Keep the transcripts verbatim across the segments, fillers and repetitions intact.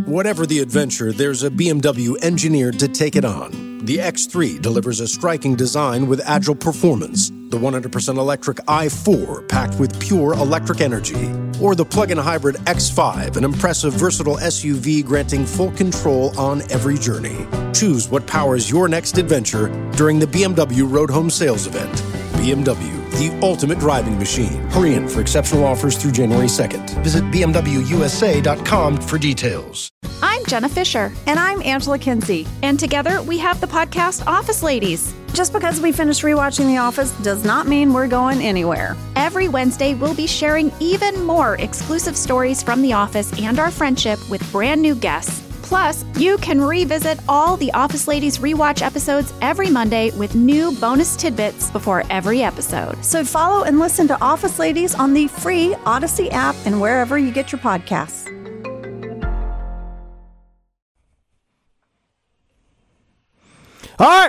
Whatever the adventure, there's a B M W engineered to take it on. The X three delivers a striking design with agile performance. The one hundred percent electric i four, packed with pure electric energy. Or the plug-in hybrid X five, an impressive, versatile S U V granting full control on every journey. Choose what powers your next adventure during the B M W Road Home Sales Event. B M W, the ultimate driving machine. Hurry in for exceptional offers through January second. Visit b m w u s a dot com for details. I'm Jenna Fisher. And I'm Angela Kinsey. And together we have the podcast Office Ladies. Just because we finished rewatching The Office does not mean we're going anywhere. Every Wednesday, we'll be sharing even more exclusive stories from The Office and our friendship with brand new guests. Plus, you can revisit all the Office Ladies rewatch episodes every Monday with new bonus tidbits before every episode. So follow and listen to Office Ladies on the free Odyssey app and wherever you get your podcasts. All right.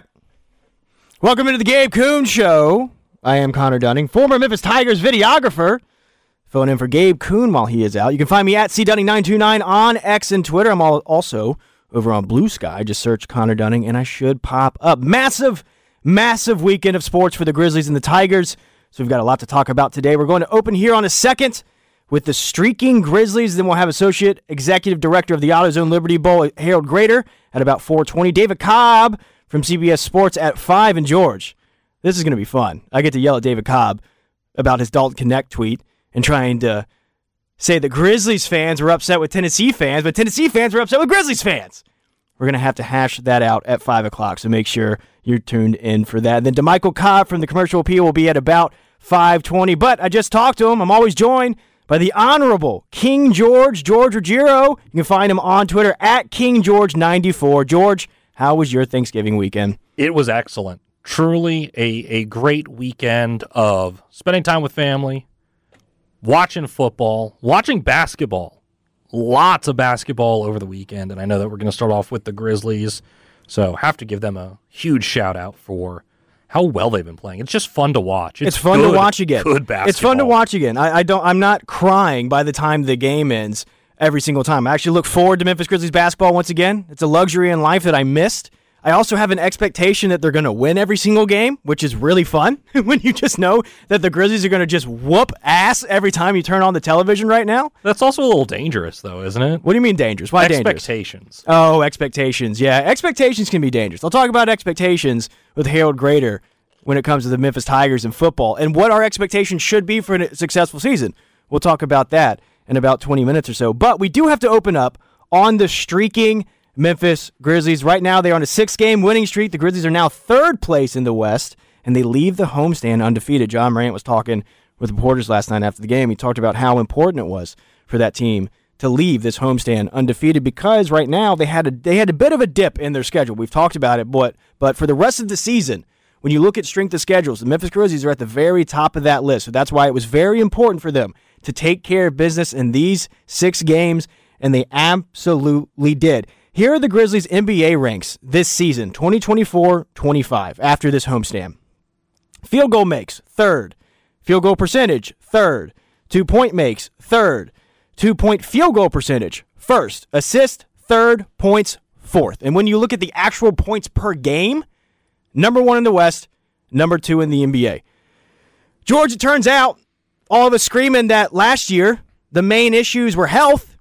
Welcome into the Gabe Kuhn Show. I am Connor Dunning, former Memphis Tigers videographer, filling in for Gabe Kuhn while he is out. You can find me at c dunning nine two nine on X and Twitter. I'm also over on Blue Sky. Just search Connor Dunning, and I should pop up. Massive, massive weekend of sports for the Grizzlies and the Tigers. So we've got a lot to talk about today. We're going to open here on a second with the streaking Grizzlies. Then we'll have Associate Executive Director of the AutoZone Liberty Bowl, Harold Grader, at about four twenty. David Cobb from C B S Sports at five. And George, this is going to be fun. I get to yell at David Cobb about his Dalton Connect tweet and trying to say that Grizzlies fans were upset with Tennessee fans, but Tennessee fans were upset with Grizzlies fans. We're going to have to hash that out at five o'clock, so make sure you're tuned in for that. And then DeMichael Cobb from the Commercial Appeal will be at about five twenty. But I just talked to him. I'm always joined by the Honorable King George, George Ruggiero. You can find him on Twitter at King George ninety-four. George, how was your Thanksgiving weekend? It was excellent. Truly a, a great weekend of spending time with family, watching football, watching basketball. Lots of basketball over the weekend, and I know that we're going to start off with the Grizzlies, so have to give them a huge shout-out for how well they've been playing. It's just fun to watch. It's, it's fun good, to watch again. Good basketball. It's fun to watch again. I, I don't. I'm not crying by the time the game ends every single time. I actually look forward to Memphis Grizzlies basketball once again. It's a luxury in life that I missed. I also have an expectation that they're going to win every single game, which is really fun when you just know that the Grizzlies are going to just whoop ass every time you turn on the television right now. That's also a little dangerous, though, isn't it? What do you mean dangerous? Why dangerous? Expectations. Oh, expectations. Yeah, expectations can be dangerous. I'll talk about expectations with Harold Grader when it comes to the Memphis Tigers and football and what our expectations should be for a successful season. We'll talk about that in about twenty minutes or so. But we do have to open up on the streaking Memphis Grizzlies. Right now, they're on a six-game winning streak. The Grizzlies are now third place in the West, and they leave the homestand undefeated. John Morant was talking with reporters last night after the game. He talked about how important it was for that team to leave this homestand undefeated because right now they had a they had a bit of a dip in their schedule. We've talked about it, but but for the rest of the season, when you look at strength of schedules, the Memphis Grizzlies are at the very top of that list. So that's why it was very important for them to take care of business in these six games, and they absolutely did. Here are the Grizzlies' N B A ranks this season, twenty twenty-four twenty-five, after this homestand. Field goal makes, third. Field goal percentage, third. Two-point makes, third. Two-point field goal percentage, first. Assist, third. Points, fourth. And when you look at the actual points per game, number one in the West, number two in the N B A. George, it turns out, all of us screaming that last year the main issues were health.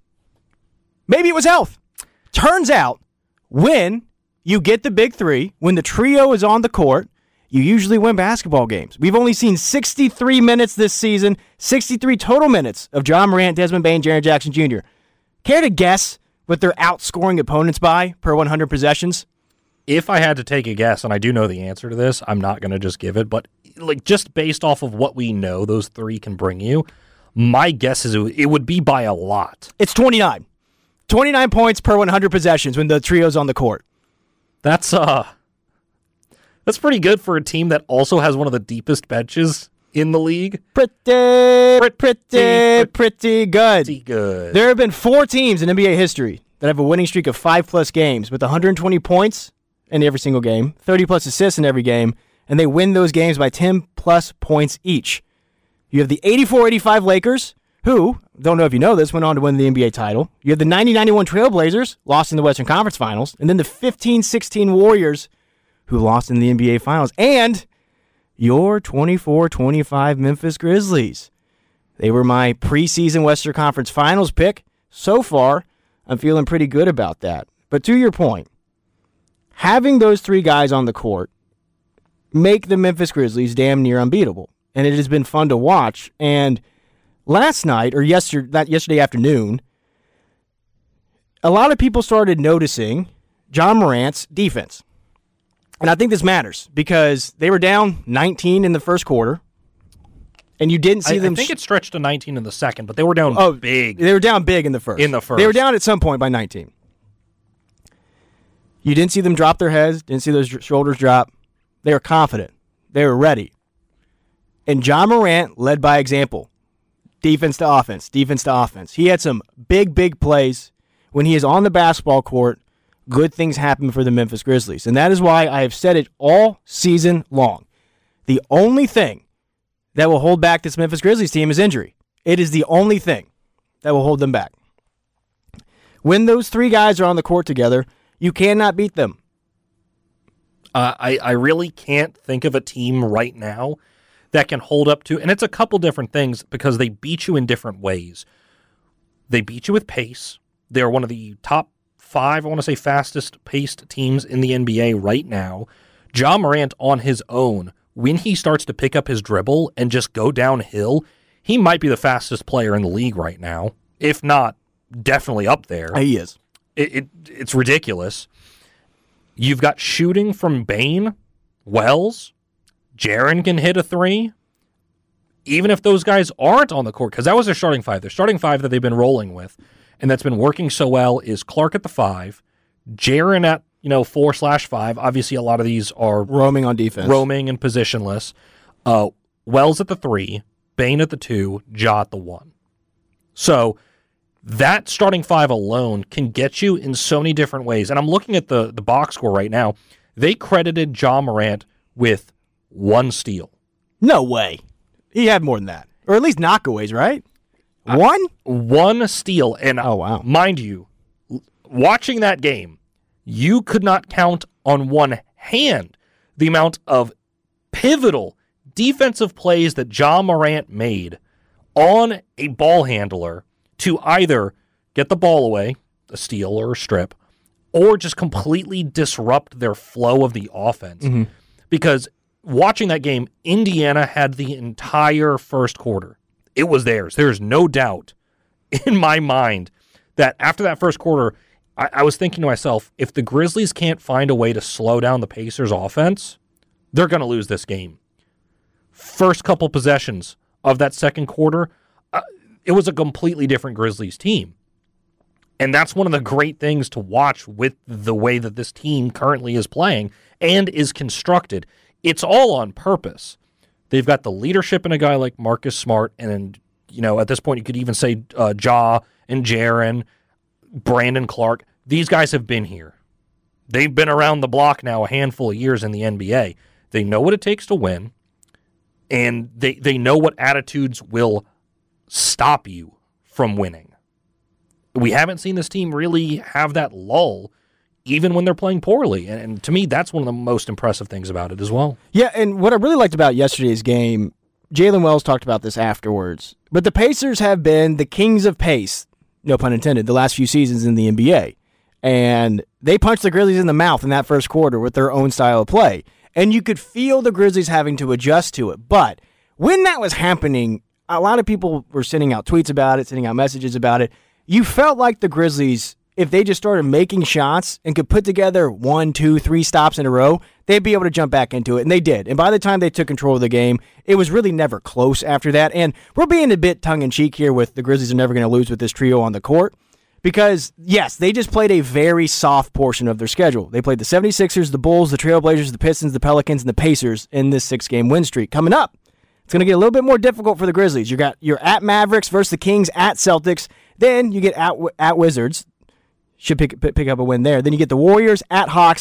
Maybe it was health. Turns out, when you get the big three, when the trio is on the court, you usually win basketball games. We've only seen sixty-three minutes this season, sixty-three total minutes of John Morant, Desmond Bane, Jaren Jackson Junior Care to guess what they're outscoring opponents by per one hundred possessions? If I had to take a guess, and I do know the answer to this, I'm not going to just give it, but like just based off of what we know those three can bring you, my guess is it would be by a lot. It's twenty-nine. twenty-nine points per one hundred possessions when the trio's on the court. That's uh, that's pretty good for a team that also has one of the deepest benches in the league. Pretty, pretty, pretty, pretty good. Pretty good. There have been four teams in N B A history that have a winning streak of five-plus games with one hundred twenty points in every single game, thirty-plus assists in every game, and they win those games by ten-plus points each. You have the eighty-four eighty-five Lakers, who, don't know if you know this, went on to win the N B A title. You have the ninety ninety-one Trailblazers, lost in the Western Conference Finals, and then the fifteen sixteen Warriors, who lost in the N B A Finals, and your twenty-four twenty-five Memphis Grizzlies. They were my preseason Western Conference Finals pick. So far, I'm feeling pretty good about that. But to your point, having those three guys on the court make the Memphis Grizzlies damn near unbeatable. And it has been fun to watch. And last night, or yesterday, that yesterday afternoon, a lot of people started noticing Ja Morant's defense. And I think this matters because they were down nineteen in the first quarter. And you didn't see I, them. I think it stretched to nineteen in the second, but they were down oh, big. They were down big in the first. In the first. They were down at some point by nineteen. You didn't see them drop their heads, didn't see those shoulders drop. They were confident. They were ready. And Ja Morant led by example. Defense to offense, defense to offense. He had some big, big plays. When he is on the basketball court, good things happen for the Memphis Grizzlies. And that is why I have said it all season long. The only thing that will hold back this Memphis Grizzlies team is injury. It is the only thing that will hold them back. When those three guys are on the court together, you cannot beat them. Uh, I, I really can't think of a team right now that can hold up to, and it's a couple different things because they beat you in different ways. They beat you with pace. They're one of the top five, I want to say, fastest paced teams in the N B A right now. Ja Morant on his own, when he starts to pick up his dribble and just go downhill, he might be the fastest player in the league right now. If not, definitely up there. He is. It, it It's ridiculous. You've got shooting from Bane, Wells, Jaren can hit a three. Even if those guys aren't on the court, because that was their starting five. Their starting five that they've been rolling with, and that's been working so well, is Clark at the five, Jaren at you know four slash five. Obviously, a lot of these are roaming on defense, roaming and positionless. Uh, Wells at the three, Bane at the two, Ja at the one. So that starting five alone can get you in so many different ways. And I'm looking at the, the box score right now. They credited Ja Morant with one steal. No way. He had more than that. Or at least knockaways, right? One? Uh, one steal. And oh, wow. Mind you, watching that game, you could not count on one hand the amount of pivotal defensive plays that Ja Morant made on a ball handler to either get the ball away, a steal or a strip, or just completely disrupt their flow of the offense. Mm-hmm. Because watching that game, Indiana had the entire first quarter. It was theirs. There's no doubt in my mind that after that first quarter, I, I was thinking to myself, if the Grizzlies can't find a way to slow down the Pacers' offense, they're going to lose this game. First couple possessions of that second quarter, uh, it was a completely different Grizzlies team. And that's one of the great things to watch with the way that this team currently is playing and is constructed. It's all on purpose. They've got the leadership in a guy like Marcus Smart, and you know at this point you could even say uh, Ja and Jaren, Brandon Clark. These guys have been here. They've been around the block now a handful of years in the N B A. They know what it takes to win, and they, they know what attitudes will stop you from winning. We haven't seen this team really have that lull, even when they're playing poorly. And, and to me, that's one of the most impressive things about it as well. Yeah, and what I really liked about yesterday's game, Jalen Wells talked about this afterwards, but the Pacers have been the kings of pace, no pun intended, the last few seasons in the N B A. And they punched the Grizzlies in the mouth in that first quarter with their own style of play. And you could feel the Grizzlies having to adjust to it. But when that was happening, a lot of people were sending out tweets about it, sending out messages about it. You felt like the Grizzlies, if they just started making shots and could put together one, two, three stops in a row, they'd be able to jump back into it. And they did. And by the time they took control of the game, it was really never close after that. And we're being a bit tongue-in-cheek here with the Grizzlies are never going to lose with this trio on the court. Because, yes, they just played a very soft portion of their schedule. They played the seventy-sixers, the Bulls, the Trailblazers, the Pistons, the Pelicans, and the Pacers in this six-game win streak. Coming up, it's going to get a little bit more difficult for the Grizzlies. You got you're at Mavericks versus the Kings, at Celtics. Then you get at, at Wizards. Should pick, pick up a win there. Then you get the Warriors, at Hawks,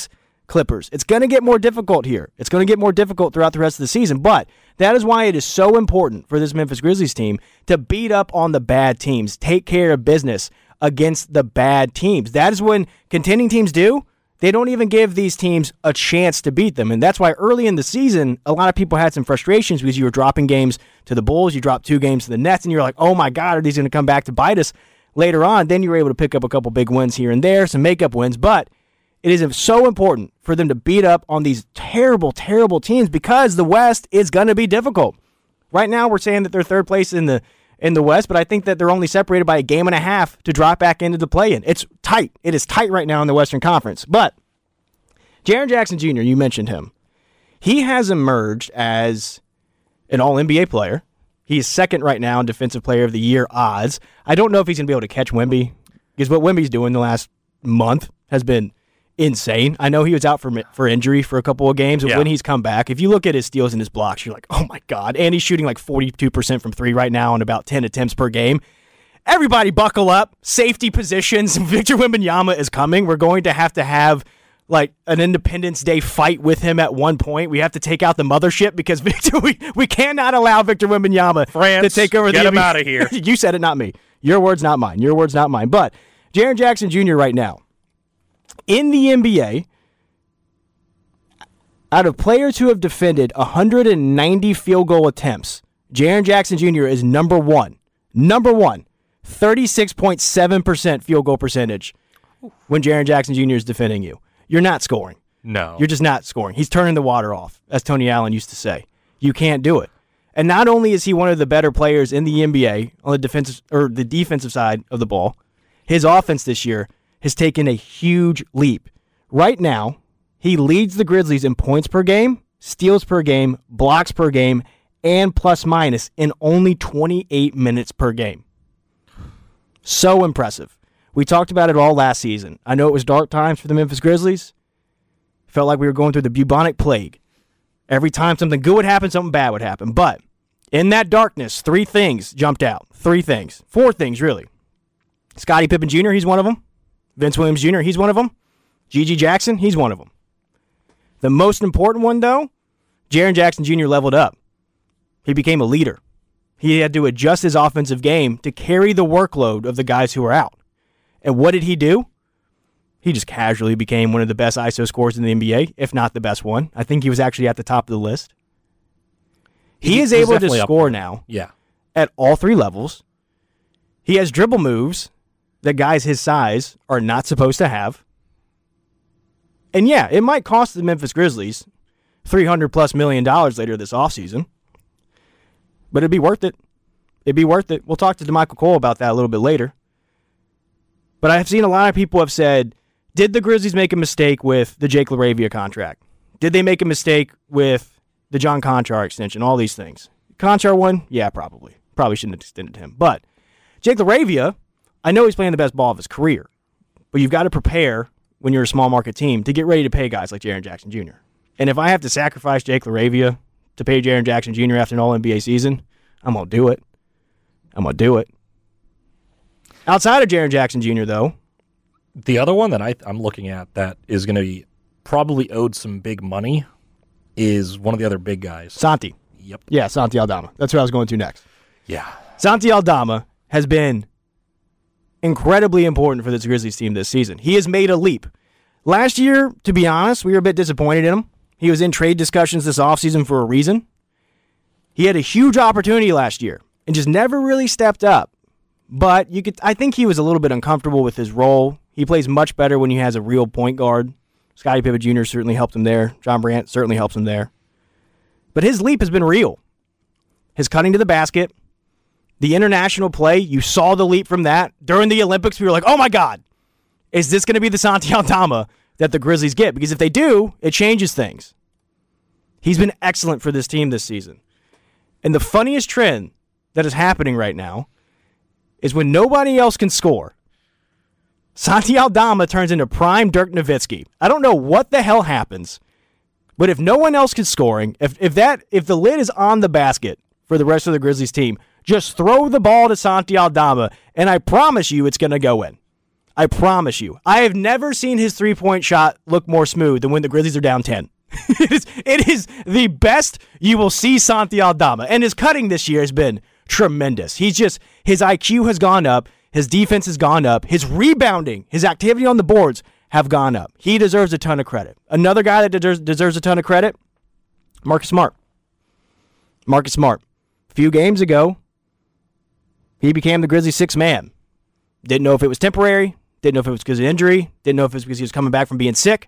Clippers. It's going to get more difficult here. It's going to get more difficult throughout the rest of the season, but that is why it is so important for this Memphis Grizzlies team to beat up on the bad teams, take care of business against the bad teams. That is when contending teams do. They don't even give these teams a chance to beat them. And that's why early in the season, a lot of people had some frustrations because you were dropping games to the Bulls, you dropped two games to the Nets, and you're like, oh my God, are these going to come back to bite us later on? Then you were able to pick up a couple big wins here and there, some makeup wins, but it is so important for them to beat up on these terrible, terrible teams because the West is going to be difficult. Right now, we're saying that they're third place in the in the West, but I think that they're only separated by a game and a half to drop back into the play-in. It's tight. It is tight right now in the Western Conference. But Jaren Jackson Junior, you mentioned him. He has emerged as an all N B A player. He's second right now in Defensive Player of the Year odds. I don't know if he's going to be able to catch Wemby because what Wemby's doing the last month has been insane. I know he was out for for injury for a couple of games, but yeah. when he's come back, if you look at his steals and his blocks, you're like, oh my God. And he's shooting like forty-two percent from three right now on about ten attempts per game. Everybody buckle up. Safety positions. Victor Wembanyama is coming. We're going to have to have like an Independence Day fight with him at one point. We have to take out the mothership because Victor, we, we cannot allow Victor Wembanyama France, to take over get the him out of here. You said it, not me. Your words, not mine. Your words, not mine. But Jaren Jackson Junior right now, in the N B A, out of players who have defended one hundred ninety field goal attempts, Jaren Jackson Junior is number one. Number one. thirty-six point seven percent field goal percentage when Jaren Jackson Junior is defending you. You're not scoring. No. You're just not scoring. He's turning the water off, as Tony Allen used to say. You can't do it. And not only is he one of the better players in the N B A on the defensive or the defensive side of the ball, his offense this year has taken a huge leap. Right now, he leads the Grizzlies in points per game, steals per game, blocks per game, and plus minus in only twenty-eight minutes per game. So impressive. We talked about it all last season. I know it was dark times for the Memphis Grizzlies. Felt like we were going through the bubonic plague. Every time something good would happen, something bad would happen. But in that darkness, three things jumped out. Three things. Four things, really. Scottie Pippen Junior, he's one of them. Vince Williams Junior, he's one of them. Gigi Jackson, he's one of them. The most important one, though, Jaren Jackson Junior leveled up. He became a leader. He had to adjust his offensive game to carry the workload of the guys who were out. And what did he do? He just casually became one of the best I S O scorers in the N B A, if not the best one. I think he was actually at the top of the list. He, he is able to score now yeah. at all three levels. He has dribble moves that guys his size are not supposed to have. And yeah, it might cost the Memphis Grizzlies three hundred plus million dollars later this offseason, but it'd be worth it. It'd be worth it. We'll talk to DeMichael Cole about that a little bit later. But I've seen a lot of people have said, did the Grizzlies make a mistake with the Jake LaRavia contract? Did they make a mistake with the John Conchar extension? All these things. Conchar one? Yeah, probably. Probably shouldn't have extended him. But Jake LaRavia, I know he's playing the best ball of his career, but you've got to prepare when you're a small market team to get ready to pay guys like Jaren Jackson Junior And if I have to sacrifice Jake LaRavia to pay Jaren Jackson Junior after an all N B A season, I'm going to do it. I'm going to do it. Outside of Jaren Jackson Junior, though, the other one that I, I'm looking at that is going to be probably owed some big money is one of the other big guys. Santi. Yep. Yeah, Santi Aldama. That's who I was going to next. Yeah. Santi Aldama has been incredibly important for this Grizzlies team this season. He has made a leap. Last year, to be honest, we were a bit disappointed in him. He was in trade discussions this offseason for a reason. He had a huge opportunity last year and just never really stepped up. But you could, I think he was a little bit uncomfortable with his role. He plays much better when he has a real point guard. Scottie Pippen Junior certainly helped him there. John Morant certainly helps him there. But his leap has been real. His cutting to the basket, the international play, you saw the leap from that. During the Olympics, we were like, oh my God, is this going to be the Santi Aldama that the Grizzlies get? Because if they do, it changes things. He's been excellent for this team this season. And the funniest trend that is happening right now is when nobody else can score, Santi Aldama turns into prime Dirk Nowitzki. I don't know what the hell happens, but if no one else can scoring, if if that if the lid is on the basket for the rest of the Grizzlies team, just throw the ball to Santi Aldama, and I promise you it's going to go in. I promise you. I have never seen his three-point shot look more smooth than when the Grizzlies are down ten. it, is, it is the best you will see Santi Aldama. And his cutting this year has been tremendous. He's just, his I Q has gone up. His defense has gone up. His rebounding, his activity on the boards have gone up. He deserves a ton of credit. Another guy that deserves, deserves a ton of credit, Marcus Smart. Marcus Smart. A few games ago, he became the Grizzlies' sixth man. Didn't know if it was temporary. Didn't know if it was because of injury. Didn't know if it was because he was coming back from being sick.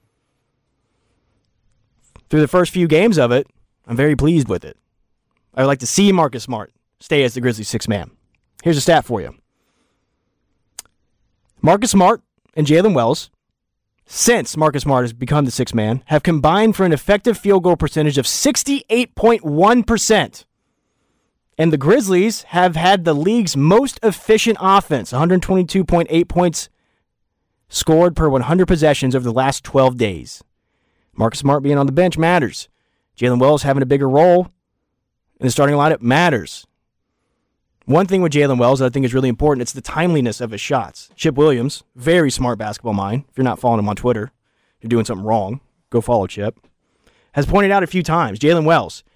Through the first few games of it, I'm very pleased with it. I would like to see Marcus Smart stay as the Grizzlies' sixth man. Here's a stat for you. Marcus Smart and Jalen Wells, since Marcus Smart has become the sixth man, have combined for an effective field goal percentage of sixty-eight point one percent. And the Grizzlies have had the league's most efficient offense, one hundred twenty-two point eight points scored per one hundred possessions over the last twelve days. Marcus Smart being on the bench matters. Jalen Wells having a bigger role in the starting lineup matters. One thing with Jalen Wells that I think is really important, it's the timeliness of his shots. Chip Williams, very smart basketball mind. If you're not following him on Twitter, you're doing something wrong. Go follow Chip. Has pointed out a few times, Jalen Wells,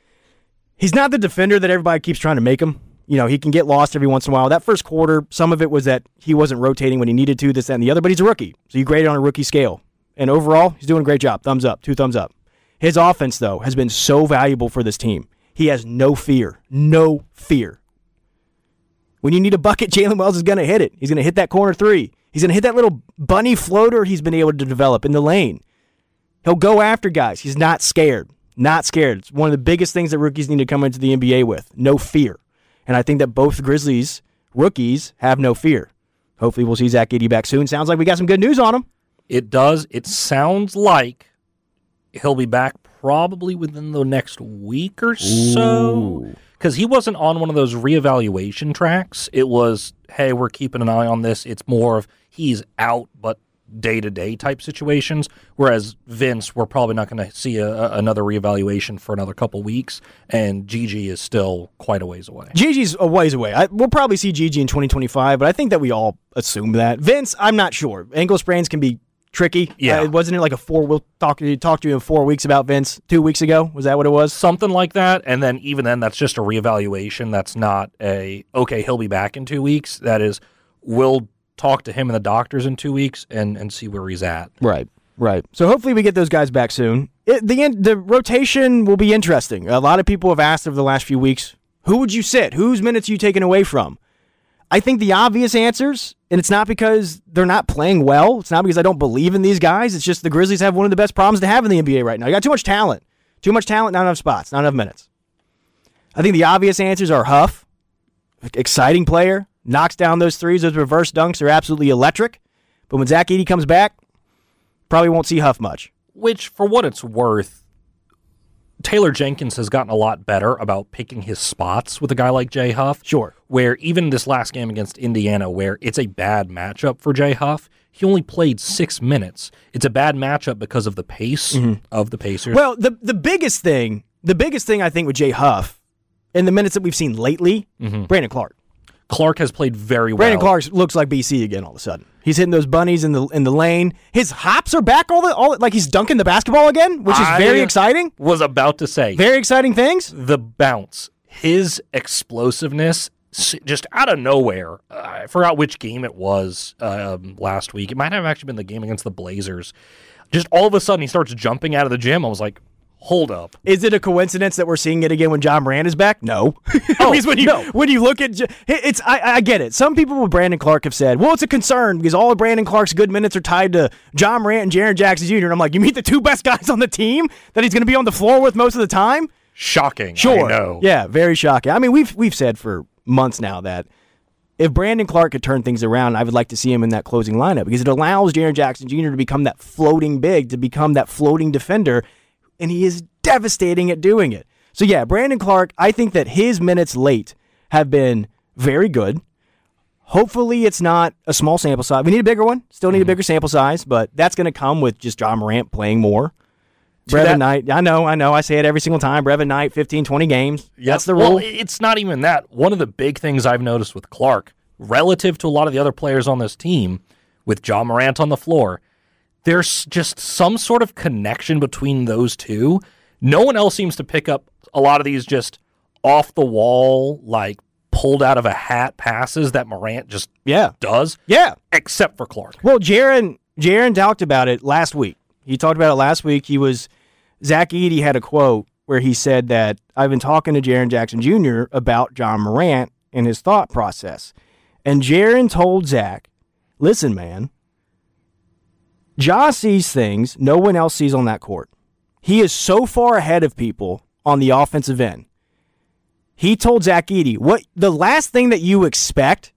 he's not the defender that everybody keeps trying to make him. You know, he can get lost every once in a while. That first quarter, some of it was that he wasn't rotating when he needed to, this, that, and the other, but he's a rookie. So you grade it on a rookie scale. And overall, he's doing a great job. Thumbs up. Two thumbs up. His offense, though, has been so valuable for this team. He has no fear. No fear. When you need a bucket, Jalen Wells is going to hit it. He's going to hit that corner three. He's going to hit that little bunny floater he's been able to develop in the lane. He'll go after guys. He's not scared. Not scared. It's one of the biggest things that rookies need to come into the N B A with. No fear. And I think that both Grizzlies rookies have no fear. Hopefully we'll see Zach Edey back soon. Sounds like we got some good news on him. It does. It sounds like he'll be back probably within the next week or so. Because he wasn't on one of those reevaluation tracks. It was, hey, we're keeping an eye on this. It's more of he's out, but day-to-day type situations. Whereas Vince, we're probably not going to see a, a, another reevaluation for another couple weeks. And Gigi is still quite a ways away. Gigi's a ways away. I, we'll probably see Gigi in twenty twenty-five, but I think that we all assume that. Vince, I'm not sure. Ankle sprains can be tricky. Yeah. Uh, wasn't it like a four, we'll talk, talk to you in four weeks about Vince two weeks ago? Was that what it was? Something like that. And then even then, that's just a reevaluation. That's not a, okay, he'll be back in two weeks. That is, we'll talk to him and the doctors in two weeks and, and see where he's at. Right, right. So hopefully we get those guys back soon. It, the the rotation will be interesting. A lot of people have asked over the last few weeks, who would you sit? Whose minutes are you taking away from? I think the obvious answers, and it's not because they're not playing well. It's not because I don't believe in these guys. It's just the Grizzlies have one of the best problems to have in the N B A right now. You got too much talent. Too much talent, not enough spots, not enough minutes. I think the obvious answers are Huff, exciting player, knocks down those threes. Those reverse dunks are absolutely electric. But when Zach Edey comes back, probably won't see Huff much. Which, for what it's worth, Taylor Jenkins has gotten a lot better about picking his spots with a guy like Jay Huff. Sure. Where even this last game against Indiana, where it's a bad matchup for Jay Huff, he only played six minutes. It's a bad matchup because of the pace mm-hmm. of the Pacers. Well, the the biggest thing, the biggest thing I think with Jay Huff, in the minutes that we've seen lately, mm-hmm. Brandon Clark. Clark has played very well. Brandon Clark looks like B C again all of a sudden. He's hitting those bunnies in the in the lane. His hops are back all the all like he's dunking the basketball again, which is very I exciting. Was about to say. Very exciting things. The bounce, his explosiveness, just out of nowhere. Uh, I forgot which game it was um, last week. It might have actually been the game against the Blazers. Just all of a sudden he starts jumping out of the gym. I was like, hold up. Is it a coincidence that we're seeing it again when John Morant is back? No. Oh, because when you no. when you look at it's, I, I get it. Some people with Brandon Clark have said, well, it's a concern because all of Brandon Clark's good minutes are tied to John Morant and Jaren Jackson Junior And I'm like, you meet the two best guys on the team that he's going to be on the floor with most of the time? Shocking. Sure. I know. Yeah, very shocking. I mean, we've we've said for months now that if Brandon Clark could turn things around, I would like to see him in that closing lineup because it allows Jaren Jackson Junior to become that floating big, to become that floating defender, and he is devastating at doing it. So yeah, Brandon Clark, I think that his minutes late have been very good. Hopefully it's not a small sample size. We need a bigger one. Still need mm-hmm. a bigger sample size, but that's going to come with just John Morant playing more. Brevin Knight, I know, I know, I say it every single time. Brevin Knight, fifteen, twenty games. Yep. That's the rule. Well, it's not even that. One of the big things I've noticed with Clark, relative to a lot of the other players on this team, with Ja Morant on the floor, there's just some sort of connection between those two. No one else seems to pick up a lot of these just off-the-wall, like, pulled out of a hat passes that Morant just yeah. does. Yeah. Except for Clark. Well, Jaron, Jaron talked about it last week. He talked about it last week. He was, Zach Edey had a quote where he said that, I've been talking to Jaren Jackson Junior about Ja Morant and his thought process. And Jaron told Zach, listen, man, Ja sees things no one else sees on that court. He is so far ahead of people on the offensive end. He told Zach Edey, what the last thing that you expect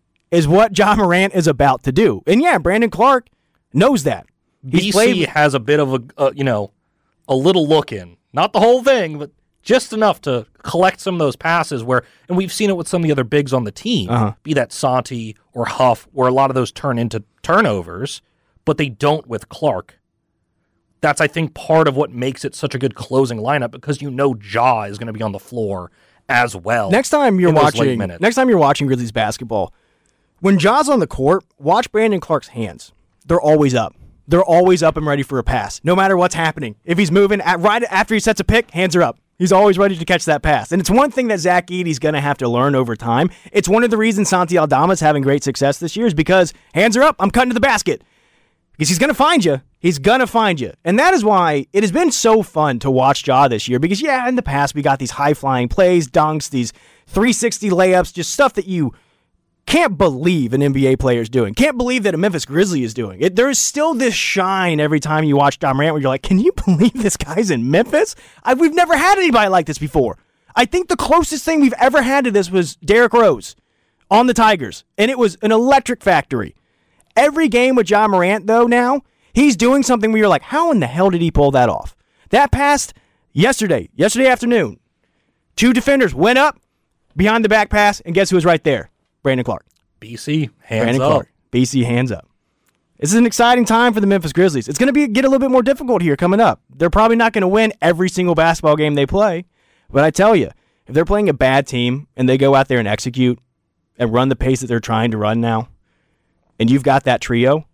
is what Ja Morant is about to do. And yeah, Brandon Clark knows that. He's B C played, has a bit of a, uh, you know, a little look in. Not the whole thing, but just enough to collect some of those passes where, and we've seen it with some of the other bigs on the team, uh-huh. be that Santi or Huff, where a lot of those turn into turnovers, but they don't with Clark. That's, I think, part of what makes it such a good closing lineup, because you know Ja is going to be on the floor as well. Next time you're watching, next time you're watching Grizzlies basketball, when Ja's on the court, watch Brandon Clark's hands. They're always up. They're always up and ready for a pass, no matter what's happening. If he's moving, at, right after he sets a pick, hands are up. He's always ready to catch that pass. And it's one thing that Zach Edey's going to have to learn over time. It's one of the reasons Santi Aldama's having great success this year is because hands are up, I'm cutting to the basket. Because he's going to find you. He's going to find you. And that is why it has been so fun to watch Ja this year. Because, yeah, in the past we got these high-flying plays, dunks, these three sixty layups, just stuff that you can't believe an N B A player is doing. Can't believe that a Memphis Grizzly is doing. It, there is still this shine every time you watch Ja Morant where you're like, can you believe this guy's in Memphis? I, we've never had anybody like this before. I think the closest thing we've ever had to this was Derrick Rose on the Tigers. And it was an electric factory. Every game with Ja Morant, though, now, he's doing something where you're like, how in the hell did he pull that off? That pass yesterday, yesterday afternoon, two defenders went up behind the back pass, and guess who was right there? Brandon Clark. B C, hands Brandon up. Clark. B C, hands up. This is an exciting time for the Memphis Grizzlies. It's going to be get a little bit more difficult here coming up. They're probably not going to win every single basketball game they play, but I tell you, if they're playing a bad team and they go out there and execute and run the pace that they're trying to run now, and you've got that trio,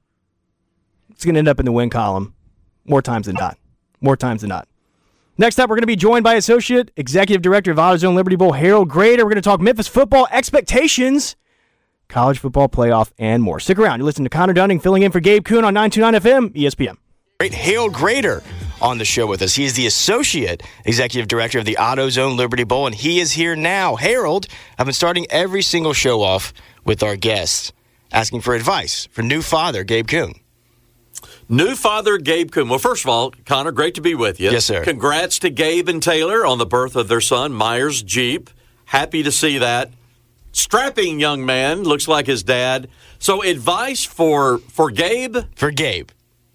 it's going to end up in the win column more times than not. More times than not. Next up, we're going to be joined by Associate Executive Director of AutoZone Liberty Bowl, Harold Grader. We're going to talk Memphis football expectations, college football playoff, and more. Stick around. You're listening to Connor Dunning filling in for Gabe Kuhn on nine two nine F M, E S P N. Great Harold Grader on the show with us. He is the Associate Executive Director of the AutoZone Liberty Bowl, and he is here now. Harold, I've been starting every single show off with our guests asking for advice for new father, Gabe Kuhn. New father, Gabe Kuhn. Well, first of all, Connor, great to be with you. Yes, sir. Congrats to Gabe and Taylor on the birth of their son, Myers Jeep. Happy to see that. Strapping young man, looks like his dad. So advice for, for Gabe? For Gabe.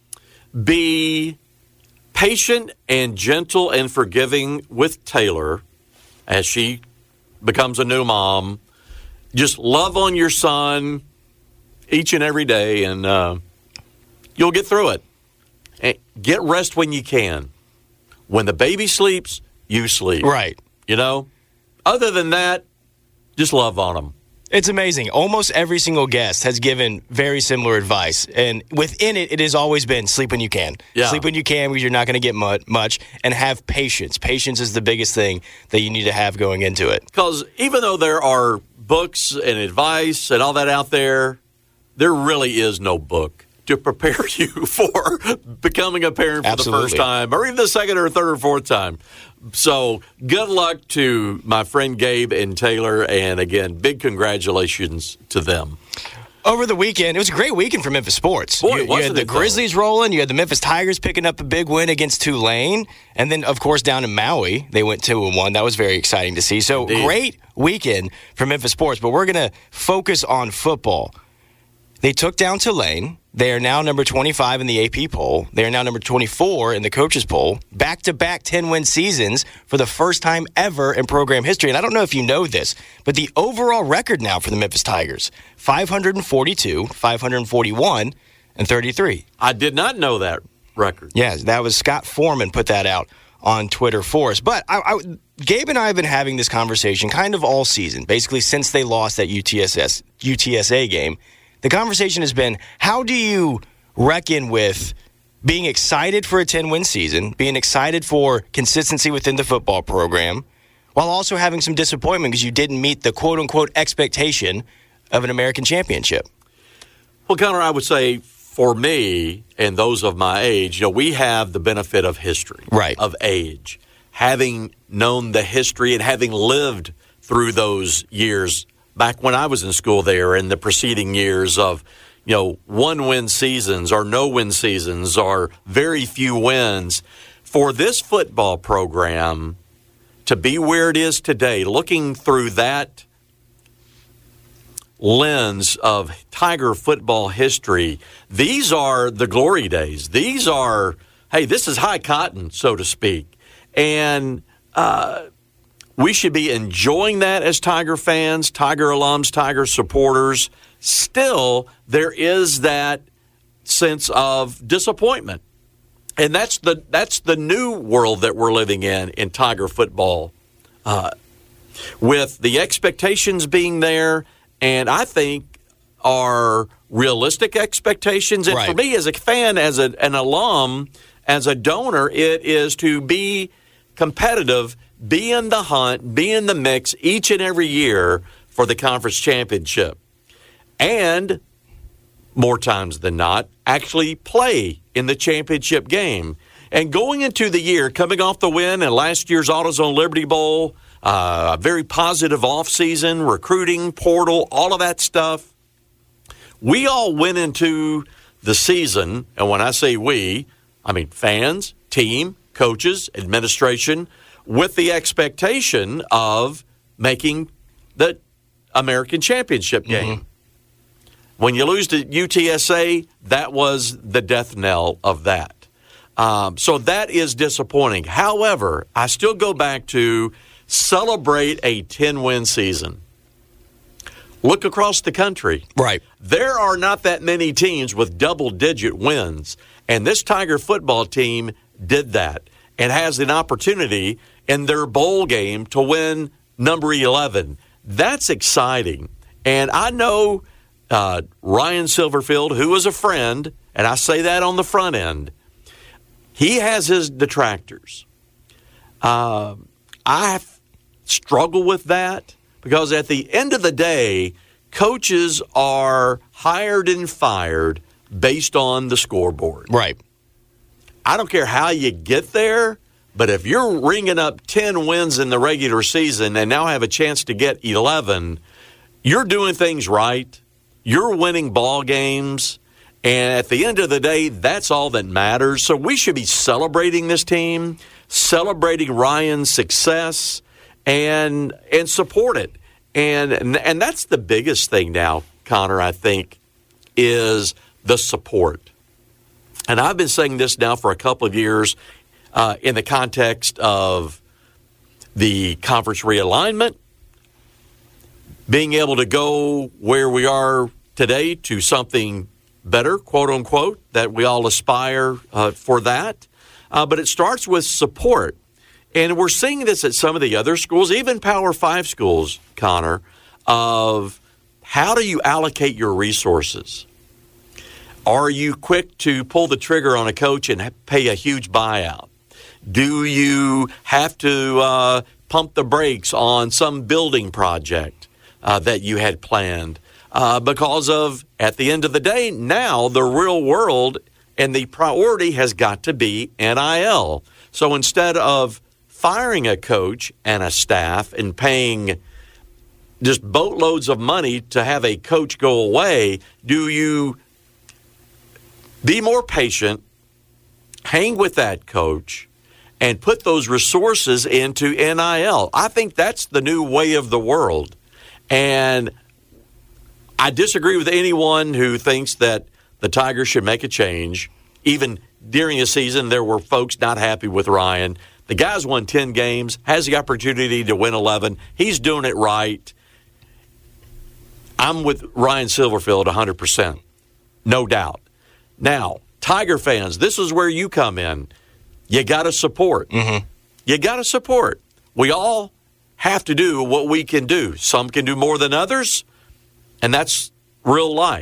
Be patient and gentle and forgiving with Taylor as she becomes a new mom. Just love on your son each and every day, and uh, you'll get through it. And get rest when you can. When the baby sleeps, you sleep. Right. You know? Other than that, just love on them. It's amazing. Almost every single guest has given very similar advice. And within it, it has always been sleep when you can. Yeah. Sleep when you can because you're not going to get much. And have patience. Patience is the biggest thing that you need to have going into it. Because even though there are books and advice and all that out there, there really is no book to prepare you for becoming a parent for Absolutely. the first time or even the second or third or fourth time. So good luck to my friend Gabe and Taylor. And again, big congratulations to them. Over the weekend, it was a great weekend for Memphis sports. Boy, you, you wasn't had the it, Grizzlies though? rolling. You had the Memphis Tigers picking up a big win against Tulane. And then, of course, down in Maui, they went two and one. That was very exciting to see. So Indeed. Great weekend for Memphis sports. But we're going to focus on football. They took down Tulane. They are now number twenty-five in the A P poll. They are now number twenty-four in the coaches poll. Back-to-back ten-win seasons for the first time ever in program history. And I don't know if you know this, but the overall record now for the Memphis Tigers, five forty-two, five forty-one, and thirty-three. I did not know that record. Yeah, that was Scott Foreman put that out on Twitter for us. But I, I, Gabe and I have been having this conversation kind of all season, basically since they lost that U T S S, U T S A game. The conversation has been, how do you reckon with being excited for a ten-win season, being excited for consistency within the football program, while also having some disappointment because you didn't meet the quote-unquote expectation of an American championship? Well, Connor, I would say for me and those of my age, you know, we have the benefit of history, right, of age, having known the history and having lived through those years back when I was in school there in the preceding years of, you know, one-win seasons or no-win seasons or very few wins. For this football program to be where it is today, looking through that lens of Tiger football history, these are the glory days. These are, hey, this is high cotton, so to speak. And uh, we should be enjoying that as Tiger fans, Tiger alums, Tiger supporters. Still, there is that sense of disappointment. And that's the that's the new world that we're living in in Tiger football, uh, with the expectations being there, and I think are realistic expectations. And right. for me, as a fan, as a, an alum, as a donor, it is to be competitive, be in the hunt, be in the mix each and every year for the conference championship. And more times than not, actually play in the championship game. And going into the year, coming off the win in last year's AutoZone Liberty Bowl, uh, a very positive offseason, recruiting, portal, all of that stuff, we all went into the season, and when I say we, I mean fans, team, coaches, administration, with the expectation of making the American championship game. Mm-hmm. When you lose to U T S A, that was the death knell of that. Um, so that is disappointing. However, I still go back to celebrate a ten-win season. Look across the country. Right. There are not that many teams with double-digit wins, and this Tiger football team did that and has an opportunity in their bowl game to win number eleven. That's exciting. And I know Uh, Ryan Silverfield, who is a friend, and I say that on the front end, he has his detractors. Uh, I struggle with that because at the end of the day, coaches are hired and fired based on the scoreboard. Right. I don't care how you get there, but if you're ringing up ten wins in the regular season and now have a chance to get eleven, you're doing things right. You're winning ball games, and at the end of the day, that's all that matters. So we should be celebrating this team, celebrating Ryan's success, and and support it. And, and and that's the biggest thing now, Connor, I think, is the support. And I've been saying this now for a couple of years uh, in the context of the conference realignment, being able to go where we are today to something better, quote unquote, that we all aspire uh, for that. Uh, but it starts with support. And we're seeing this at some of the other schools, even Power Five schools, Connor, of how do you allocate your resources? Are you quick to pull the trigger on a coach and pay a huge buyout? Do you have to uh, pump the brakes on some building project uh, that you had planned? Uh, because of, at the end of the day, now the real world and the priority has got to be N I L. So instead of firing a coach and a staff and paying just boatloads of money to have a coach go away, do you be more patient, hang with that coach, and put those resources into N I L? I think that's the new way of the world. And I disagree with anyone who thinks that the Tigers should make a change. Even during a season, there were folks not happy with Ryan. The guy's won ten games, has the opportunity to win eleven. He's doing it right. I'm with Ryan Silverfield one hundred percent, no doubt. Now, Tiger fans, this is where you come in. You got to support. Mm-hmm. You got to support. We all have to do what we can do. Some can do more than others. And that's real life.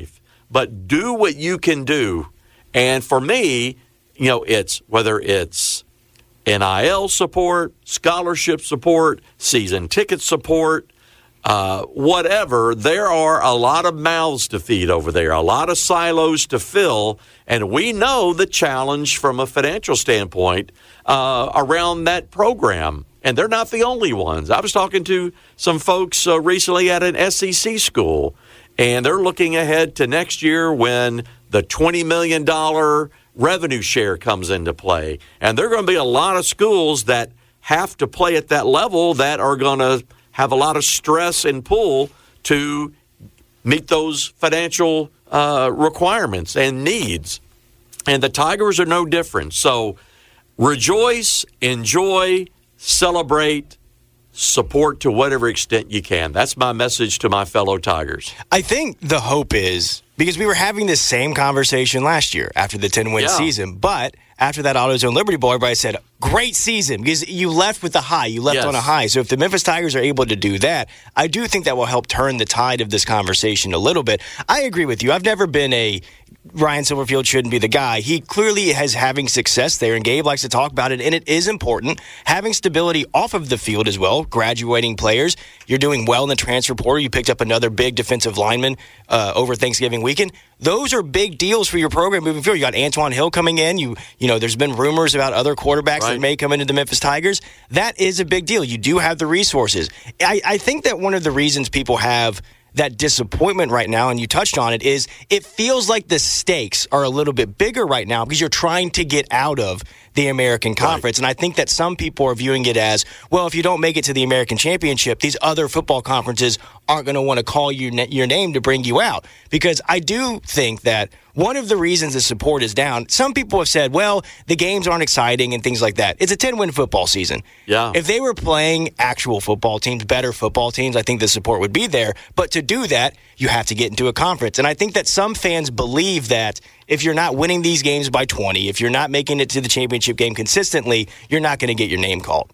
but do what you can do. And for me, you know, it's whether it's N I L support, scholarship support, season ticket support, uh, whatever, there are a lot of mouths to feed over there, a lot of silos to fill, and we know the challenge from a financial standpoint uh, around that program. And they're not the only ones. I was talking to some folks uh, recently at an S E C school, and they're looking ahead to next year when the twenty million dollars revenue share comes into play. And there are going to be a lot of schools that have to play at that level that are going to have a lot of stress and pull to meet those financial uh, requirements and needs. And the Tigers are no different. So rejoice, enjoy, celebrate, support to whatever extent you can. That's my message to my fellow Tigers. I think the hope is, because we were having this same conversation last year after the ten-win Yeah. season, but after that AutoZone Liberty Bowl, everybody said, great season, because you left with a high. You left Yes. on a high. So if the Memphis Tigers are able to do that, I do think that will help turn the tide of this conversation a little bit. I agree with you. I've never been a Ryan Silverfield shouldn't be the guy. He clearly has having success there, and Gabe likes to talk about it, and it is important. Having stability off of the field as well, graduating players. You're doing well in the transfer portal. You picked up another big defensive lineman uh, over Thanksgiving weekend. Those are big deals for your program moving forward. You got Antoine Hill coming in. You you know, there's been rumors about other quarterbacks Right. that may come into the Memphis Tigers. That is a big deal. You do have the resources. I, I think that one of the reasons people have that disappointment right now, and you touched on it, is it feels like the stakes are a little bit bigger right now because you're trying to get out of the American Conference. Right. And I think that some people are viewing it as, well, if you don't make it to the American Championship, these other football conferences aren't going to want to call you your name to bring you out. Because I do think that one of the reasons the support is down, some people have said, well, the games aren't exciting and things like that. It's a ten-win football season. Yeah. If they were playing actual football teams, better football teams, I think the support would be there. But to do that, you have to get into a conference. And I think that some fans believe that if you're not winning these games by twenty, if you're not making it to the championship game consistently, you're not going to get your name called.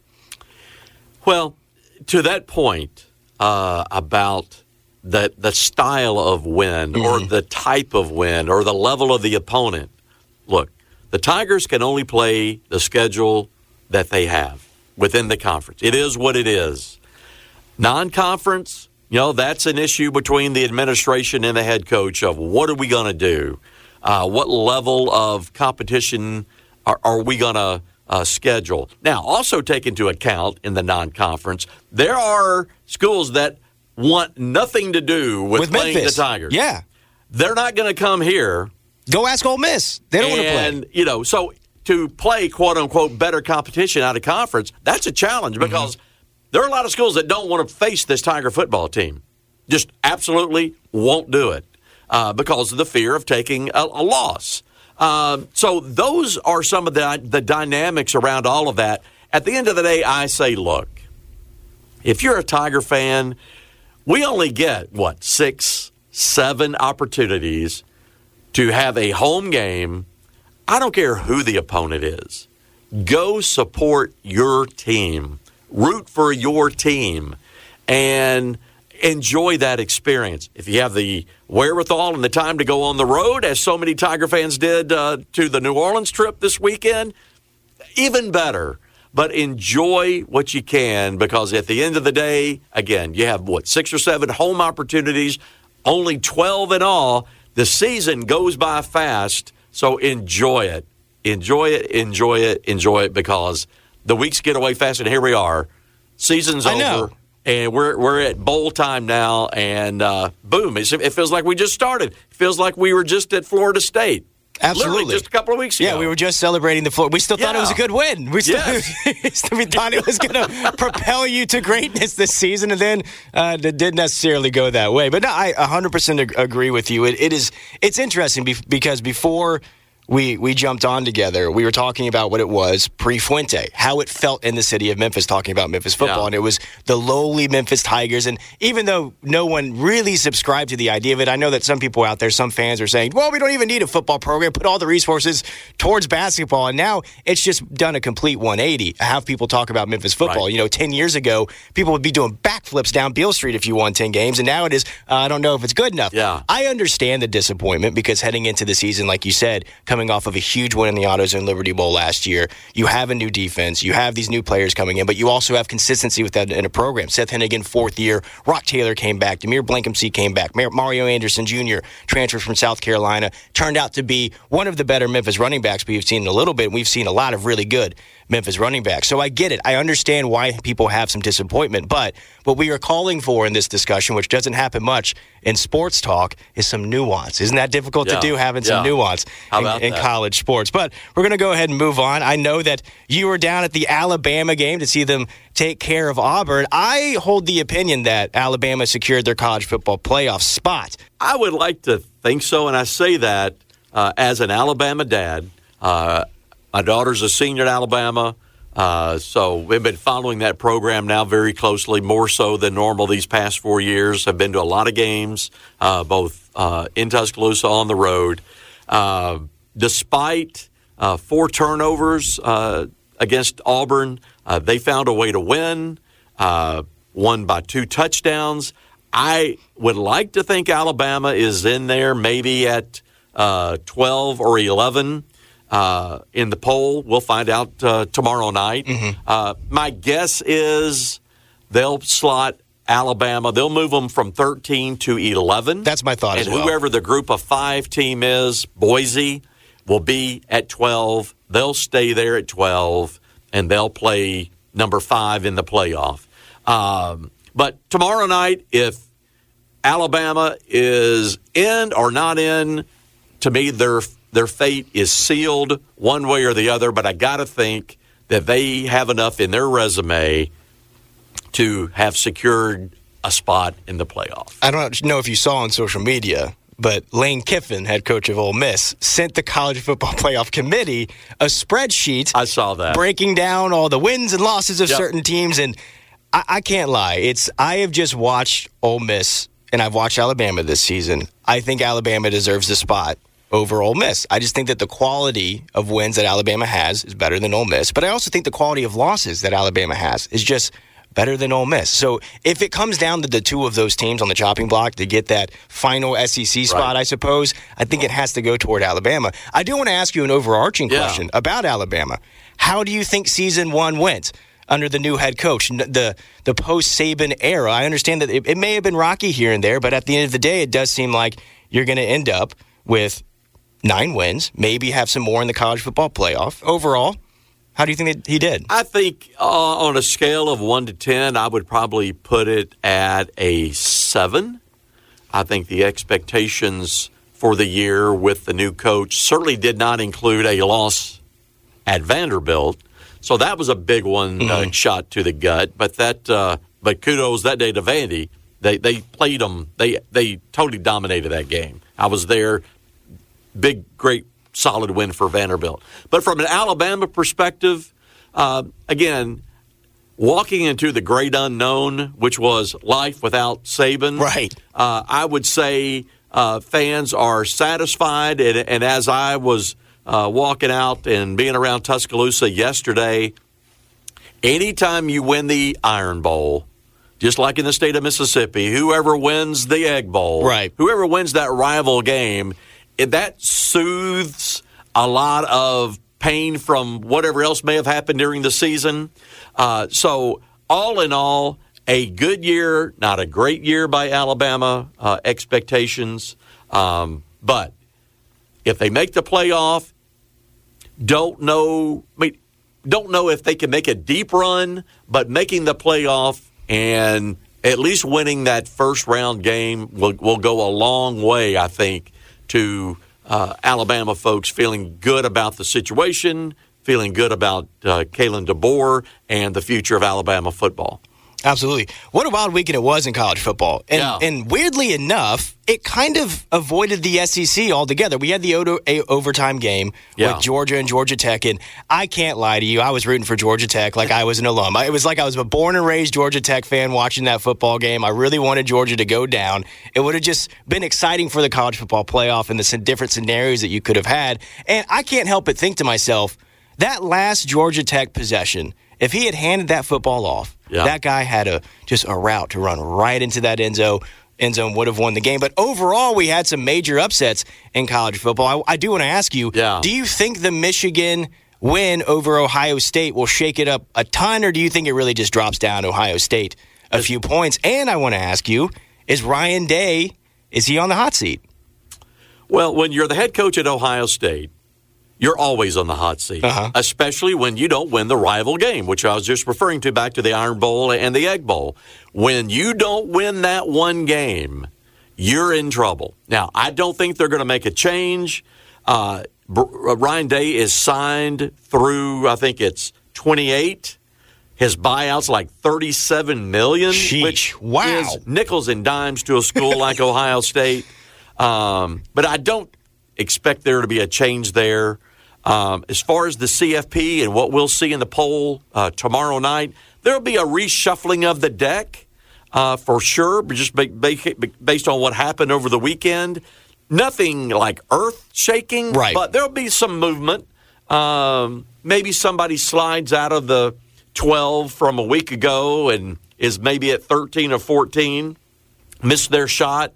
Well, to that point uh, about the, the style of win mm-hmm. or the type of win or the level of the opponent, look, the Tigers can only play the schedule that they have within the conference. It is what it is. Non-conference, you know, that's an issue between the administration and the head coach of what are we going to do? Uh, what level of competition are, are we going to uh, schedule? Now, also take into account in the non-conference, there are schools that want nothing to do with, with playing Memphis. the Tigers. Yeah. They're not going to come here. Go ask Ole Miss. They don't want to play. And, you know, so to play, quote-unquote, better competition out of conference, that's a challenge because mm-hmm. there are a lot of schools that don't want to face this Tiger football team. Just absolutely won't do it. Uh, because of the fear of taking a, a loss. Um, so those are some of the, the dynamics around all of that. At the end of the day, I say, look, if you're a Tiger fan, we only get, what, six, seven opportunities to have a home game. I don't care who the opponent is. Go support your team. Root for your team. And enjoy that experience. If you have the wherewithal and the time to go on the road, as so many Tiger fans did uh, to the New Orleans trip this weekend, even better. But enjoy what you can because at the end of the day, again, you have, what, six or seven home opportunities, only twelve in all. The season goes by fast, so enjoy it. Enjoy it, enjoy it, enjoy it because the weeks get away fast, and here we are. Season's I know. over. And we're we're at bowl time now, and uh, boom! It's, it feels like we just started. It feels like we were just at Florida State. Absolutely, Literally just a couple of weeks ago. Yeah, we were just celebrating the floor. We still thought Yeah. it was a good win. We still, Yes. we thought it was going to propel you to greatness this season, and then uh, it didn't necessarily go that way. But no, I one hundred percent agree with you. It, it is it's interesting be- because before we we jumped on together, we were talking about what it was pre-Fuente, how it felt in the city of Memphis, talking about Memphis football. Yeah. And it was the lowly Memphis Tigers. And even though no one really subscribed to the idea of it, I know that some people out there, some fans are saying, well, we don't even need a football program, put all the resources towards basketball. And now it's just done a complete one eighty. Have people talk about Memphis football. Right. You know, ten years ago, people would be doing backflips down Beale Street if you won ten games. And now it is, uh, I don't know if it's good enough. Yeah. I understand the disappointment because heading into the season, like you said, coming off of a huge win in the AutoZone Liberty Bowl last year, you have a new defense, you have these new players coming in, but you also have consistency with that in a program. Seth Hennigan, fourth year. Rock Taylor came back. Demir Blankenship came back. Mario Anderson Junior transferred from South Carolina. Turned out to be one of the better Memphis running backs we've seen in a little bit. We've seen a lot of really good Memphis running backs. So I get it. I understand why people have some disappointment. But what we are calling for in this discussion, which doesn't happen much in sports talk, is some nuance. Isn't that difficult Yeah. to do, having some Yeah. nuance How in, about in that? college sports? But we're going to go ahead and move on. I know that you were down at the Alabama game to see them take care of Auburn. I hold the opinion that Alabama secured their college football playoff spot. I would like to think so, and I say that uh, as an Alabama dad. Uh, my daughter's a senior at Alabama, uh, so we've been following that program now very closely, more so than normal these past four years. I've been to a lot of games, uh, both uh, in Tuscaloosa, on the road. Uh, despite uh, four turnovers uh, against Auburn, uh, they found a way to win, uh, won by two touchdowns. I would like to think Alabama is in there maybe at uh, twelve or eleven uh, in the poll. We'll find out uh, tomorrow night. Mm-hmm. Uh, my guess is they'll slot Alabama. They'll move them from thirteen to eleven. That's my thought and as well. whoever the group of five team is, Boise, will be at twelve. They'll stay there at twelve, and they'll play number five in the playoff. Um, but tomorrow night, if Alabama is in or not in, to me, their their fate is sealed one way or the other. But I got to think that they have enough in their resume to have secured a spot in the playoff. I don't know if you saw on social media, but Lane Kiffin, head coach of Ole Miss, sent the College Football Playoff Committee a spreadsheet. I saw that. Breaking down all the wins and losses of Yep. certain teams. And I, I can't lie. It's I have just watched Ole Miss, and I've watched Alabama this season. I think Alabama deserves the spot over Ole Miss. I just think that the quality of wins that Alabama has is better than Ole Miss. But I also think the quality of losses that Alabama has is just better than Ole Miss. So if it comes down to the two of those teams on the chopping block to get that final S E C spot, Right. I suppose, I think it has to go toward Alabama. I do want to ask you an overarching Yeah. question about Alabama. How do you think season one went under the new head coach, n- the the post-Saban era? I understand that it, it may have been rocky here and there, but at the end of the day, it does seem like you're going to end up with nine wins, maybe have some more in the college football playoff. Overall, how do you think that he did? I think uh, on a scale of one to ten, I would probably put it at a seven. I think the expectations for the year with the new coach certainly did not include a loss at Vanderbilt. So that was a big one, mm-hmm. uh, shot to the gut. But that, uh, but kudos that day to Vandy. They they played them. They they totally dominated that game. I was there. Big, great, solid win for Vanderbilt. But from an Alabama perspective, uh, again, walking into the great unknown, which was life without Saban, right? Uh, I would say uh, fans are satisfied. And, and as I was uh, walking out and being around Tuscaloosa yesterday, anytime you win the Iron Bowl, just like in the state of Mississippi, whoever wins the Egg Bowl, right? Whoever wins that rival game, it, that soothes a lot of pain from whatever else may have happened during the season. Uh, so all in all, a good year, not a great year by Alabama uh, expectations. Um, but if they make the playoff, don't know, I mean, don't know if they can make a deep run, but making the playoff and at least winning that first round game will, will go a long way, I think, to uh, Alabama folks feeling good about the situation, feeling good about uh, Kalen DeBoer and the future of Alabama football. Absolutely. What a wild weekend it was in college football. And, Yeah. and weirdly enough, it kind of avoided the S E C altogether. We had the o- a- overtime game Yeah. with Georgia and Georgia Tech, and I can't lie to you, I was rooting for Georgia Tech like I was an alum. It was like I was a born and raised Georgia Tech fan watching that football game. I really wanted Georgia to go down. It would have just been exciting for the college football playoff and the s- different scenarios that you could have had. And I can't help but think to myself, that last Georgia Tech possession, if he had handed that football off, Yeah. that guy had a just a route to run right into that end zone. End zone would have won the game. But overall, we had some major upsets in college football. I, I do want to ask you, Yeah. do you think the Michigan win over Ohio State will shake it up a ton, or do you think it really just drops down Ohio State a few points? And I want to ask you, is Ryan Day, is he on the hot seat? Well, when you're the head coach at Ohio State, you're always on the hot seat, Uh-huh. especially when you don't win the rival game, which I was just referring to back to the Iron Bowl and the Egg Bowl. When you don't win that one game, you're in trouble. Now, I don't think they're going to make a change. Uh, B- Ryan Day is signed through, I think it's twenty-eight. His buyout's like thirty-seven million dollars, Sheesh. which Wow. is nickels and dimes to a school like Ohio State. Um, but I don't expect there to be a change there. Um, as far as the C F P and what we'll see in the poll uh, tomorrow night, there will be a reshuffling of the deck uh, for sure, but just ba- ba- based on what happened over the weekend. Nothing like earth-shaking, Right. but there will be some movement. Um, maybe somebody slides out of the twelve from a week ago and is maybe at thirteen or fourteen, missed their shot.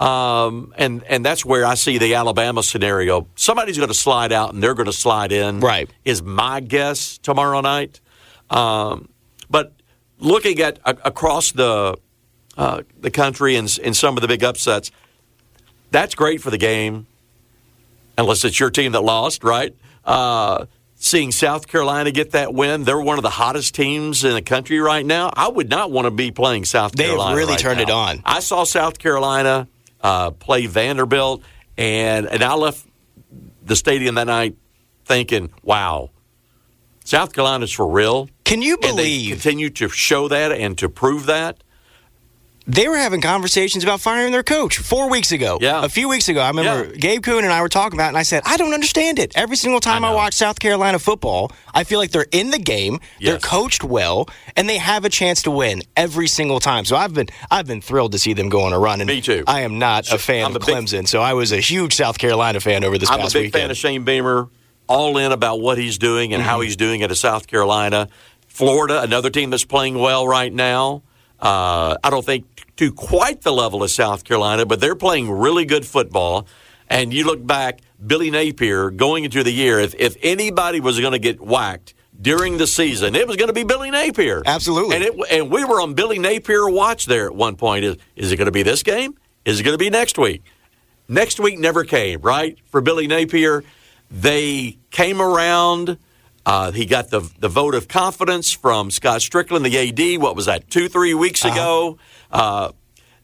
Um, and, and that's where I see the Alabama scenario. Somebody's going to slide out and they're going to slide in. Right. Is my guess tomorrow night. Um, but looking at a, across the uh, the country and, and some of the big upsets, that's great for the game, unless it's your team that lost, right? Uh, seeing South Carolina get that win, they're one of the hottest teams in the country right now. I would not want to be playing South They have Carolina. really right turned now. it on. I saw South Carolina uh, play Vanderbilt, and, and I left the stadium that night thinking, wow, South Carolina's for real. Can you And they believe continue to show that and to prove that. they were having conversations about firing their coach four weeks ago? Yeah. A few weeks ago, I remember Yeah. Gabe Kuhn and I were talking about it, and I said, I don't understand it. Every single time I, I know. watch South Carolina football, I feel like they're in the game, they're Yes. coached well, and they have a chance to win every single time. So I've been I've been thrilled to see them go on a run. And Me too. I am not a fan I'm of a big- Clemson, so I was a huge South Carolina fan over this I'm a past big weekend. fan of Shane Beamer, all in about what he's doing and how he's doing it at South Carolina. Florida, another team that's playing well right now. Uh, I don't think to quite the level of South Carolina, but they're playing really good football. And you look back, Billy Napier going into the year, if, if anybody was going to get whacked during the season, it was going to be Billy Napier. Absolutely. And, it, and we were on Billy Napier watch there at one point. Is, is it going to be this game? Is it going to be next week? Next week never came, right? For Billy Napier, they came around. Uh, he got the the vote of confidence from Scott Strickland, the A D. What was that, two, three weeks Uh-huh. ago? Uh,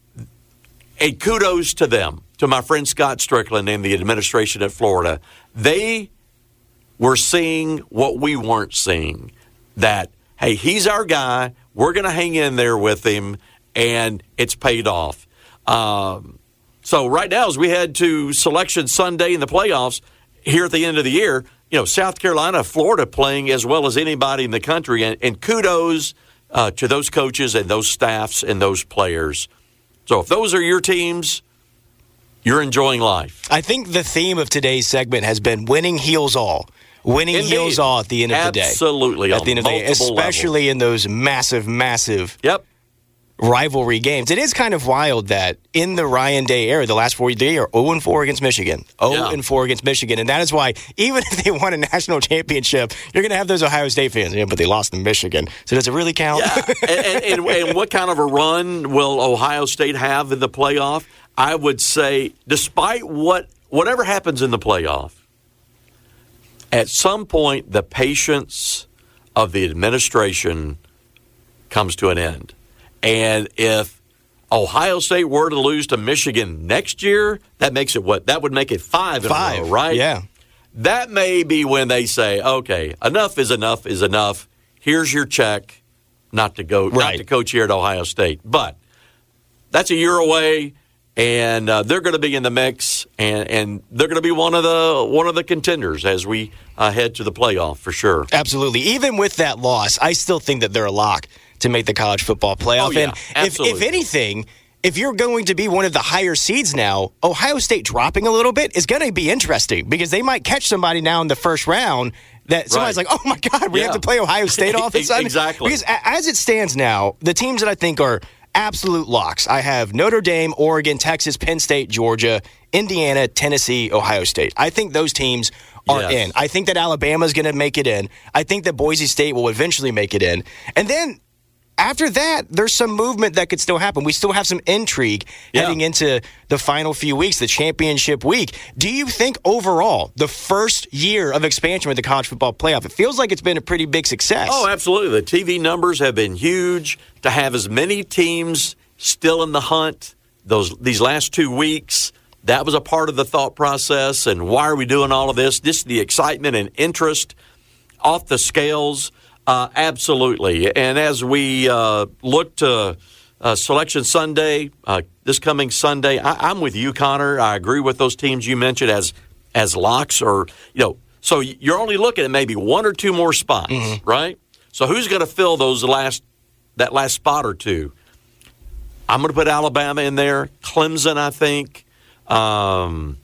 and kudos to them, to my friend Scott Strickland and the administration at Florida. They were seeing what we weren't seeing, that, hey, he's our guy. We're going to hang in there with him, and it's paid off. Um, so right now, as we head to Selection Sunday in the playoffs here at the end of the year, you know, South Carolina, Florida playing as well as anybody in the country, and, and kudos uh, to those coaches and those staffs and those players. So if those are your teams, you're enjoying life. I think the theme of today's segment has been winning heals all. Winning Indeed. heals all at the end of the day. Absolutely, At on the end of the day, multiple especially levels. in those massive, massive Yep. rivalry games. It is kind of wild that in the Ryan Day era, the last four, they are oh and four against Michigan. oh and four against Michigan. And that is why, even if they won a national championship, you're going to have those Ohio State fans. Yeah, but they lost to Michigan. So does it really count? Yeah. and, and, and, and what kind of a run will Ohio State have in the playoff? I would say, despite what whatever happens in the playoff, at some point, the patience of the administration comes to an end. And if Ohio State were to lose to Michigan next year, that makes it what? That would make it five in Five, a row, right? yeah. That may be when they say, okay, enough is enough is enough. Here's your check. not to go, right. not to coach here at Ohio State. But that's a year away, and uh, they're going to be in the mix, and, and they're going to be one of the one of the contenders as we uh, head to the playoff for sure. Absolutely. Even with that loss, I still think that they're a lock to make the college football playoff. Oh, yeah, and if, if anything, if you're going to be one of the higher seeds now, Ohio State dropping a little bit is going to be interesting because they might catch somebody now in the first round that somebody's right. like, oh, my God, we yeah. have to play Ohio State all of a sudden. Exactly. Because as it stands now, the teams that I think are absolute locks, I have Notre Dame, Oregon, Texas, Penn State, Georgia, Indiana, Tennessee, Ohio State. I think those teams are yes. in. I think that Alabama's going to make it in. I think that Boise State will eventually make it in. And then after that, there's some movement that could still happen. We still have some intrigue yeah. heading into the final few weeks, the championship week. Do you think overall, the first year of expansion with the college football playoff, it feels like it's been a pretty big success? Oh, absolutely. The T V numbers have been huge. To have as many teams still in the hunt those these last two weeks, that was a part of the thought process. And why are we doing all of this? Just the excitement and interest off the scales. Uh, absolutely. And as we uh, look to uh, Selection Sunday, uh, this coming Sunday, I, I'm with you, Connor. I agree with those teams you mentioned as as locks, or, you know, so you're only looking at maybe one or two more spots, mm-hmm. right? So who's going to fill those last that last spot or two? I'm going to put Alabama in there, Clemson, I think. Um,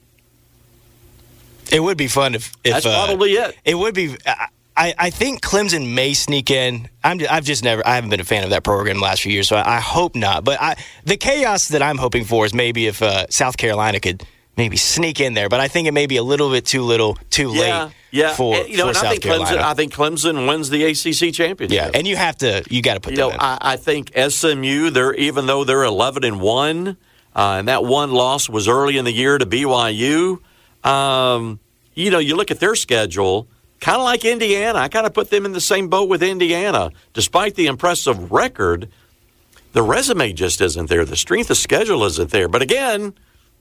it would be fun if, if that's uh, probably it. It would be. Uh, I, I think Clemson may sneak in. I'm, I've just never, I haven't been a fan of that program the last few years, so I, I hope not. But I, the chaos that I'm hoping for is maybe if uh, South Carolina could maybe sneak in there. But I think it may be a little bit too little, too yeah, late yeah. for, and, you know, for and South I think Carolina. Clemson, I think Clemson wins the A C C championship. Yeah, and you have to, you got to put you them know, in. I, I think S M U, they're even though they're eleven and one, uh, and that one loss was early in the year to B Y U. Um, you know, you look at their schedule. Kind of like Indiana. I kind of put them in the same boat with Indiana. Despite the impressive record, the resume just isn't there. The strength of schedule isn't there. But again,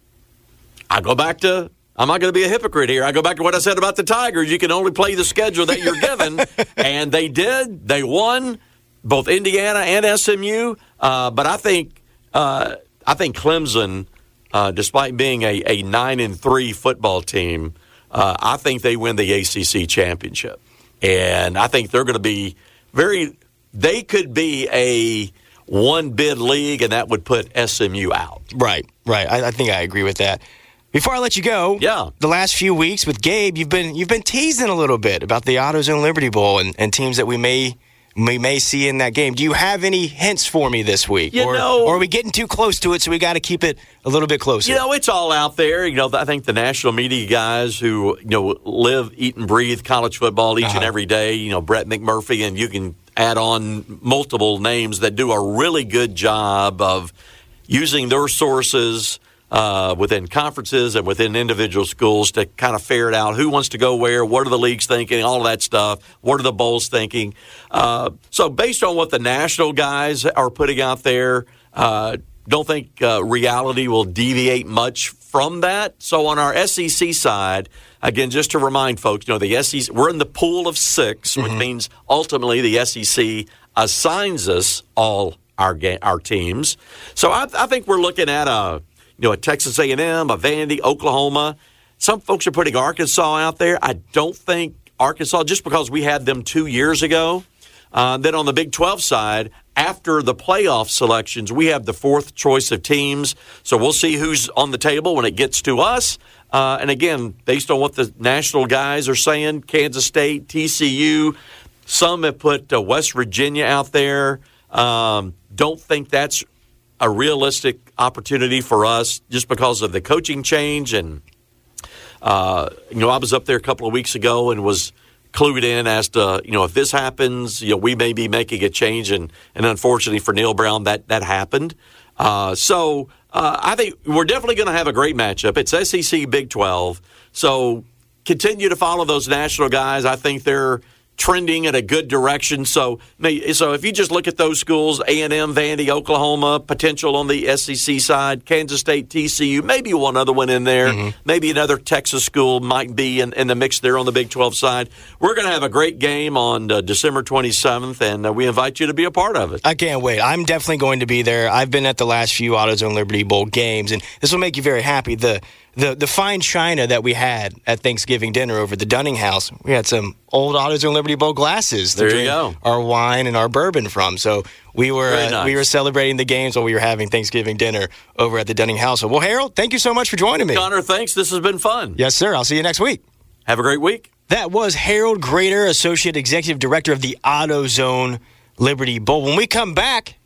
I go back to, I'm not going to be a hypocrite here. I go back to what I said about the Tigers. You can only play the schedule that you're given. And they did. They won, both Indiana and S M U. Uh, but I think uh, I think Clemson, uh, despite being a, a nine and three football team, Uh, I think they win the A C C championship. And I think they're going to be very – they could be a one-bid league, and that would put S M U out. Right, right. I, I think I agree with that. Before I let you go, yeah. the last few weeks with Gabe, you've been you've been teasing a little bit about the AutoZone Liberty Bowl and, and teams that we may – we may see in that game. Do you have any hints for me this week? You or, know, or are we getting too close to it, so we got to keep it a little bit closer? You know, it's all out there. You know, I think the national media guys who, you know, live, eat, and breathe college football each uh-huh. and every day, you know, Brett McMurphy, and you can add on multiple names that do a really good job of using their sources Uh, within conferences and within individual schools to kind of ferret out who wants to go where, what are the leagues thinking, all of that stuff, what are the bowls thinking. Uh, so based on what the national guys are putting out there, uh, don't think uh, reality will deviate much from that. So on our S E C side, again, just to remind folks, you know, the S E C, we're in the pool of six, mm-hmm. which means ultimately the S E C assigns us all our ga- our teams. So I, I think we're looking at a You know, a Texas A and M, a Vandy, Oklahoma. Some folks are putting Arkansas out there. I don't think Arkansas, just because we had them two years ago. Uh, then on the Big twelve side, after the playoff selections, we have the fourth choice of teams. So we'll see who's on the table when it gets to us. Uh, and again, based on what the national guys are saying, Kansas State, T C U, some have put uh, West Virginia out there. Um, don't think that's a realistic opportunity for us just because of the coaching change. And, uh, you know, I was up there a couple of weeks ago and was clued in as to, you know, if this happens, you know, we may be making a change. And, and unfortunately for Neil Brown, that, that happened. Uh, so uh, I think we're definitely going to have a great matchup. It's S E C Big twelve. So continue to follow those national guys. I think they're, trending in a good direction. So, so if you just look at those schools, A and M, Vandy, Oklahoma, potential on the S E C side, Kansas State, T C U, maybe one other one in there, mm-hmm. maybe another Texas school might be in, in the mix there on the Big twelve side. We're going to have a great game on uh, December twenty-seventh, and uh, we invite you to be a part of it. I can't wait. I'm definitely going to be there. I've been at the last few AutoZone Liberty Bowl games, and this will make you very happy. The The the fine china that we had at Thanksgiving dinner over at the Dunning House, we had some old AutoZone Liberty Bowl glasses to there you drink go. our wine and our bourbon from. So we were uh, nice. we were celebrating the games while we were having Thanksgiving dinner over at the Dunning House. Well, Harold, thank you so much for joining me. Connor, thanks. This has been fun. Yes, sir. I'll see you next week. Have a great week. That was Harold Grader, Associate Executive Director of the AutoZone Liberty Bowl. When we come back,